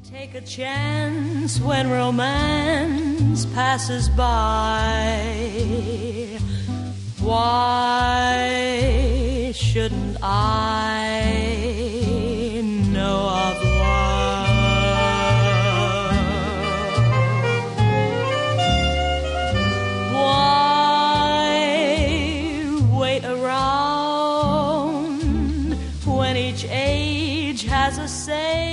Take a chance when romance passes by. Why shouldn't I know of love? Why wait around when each age has a say?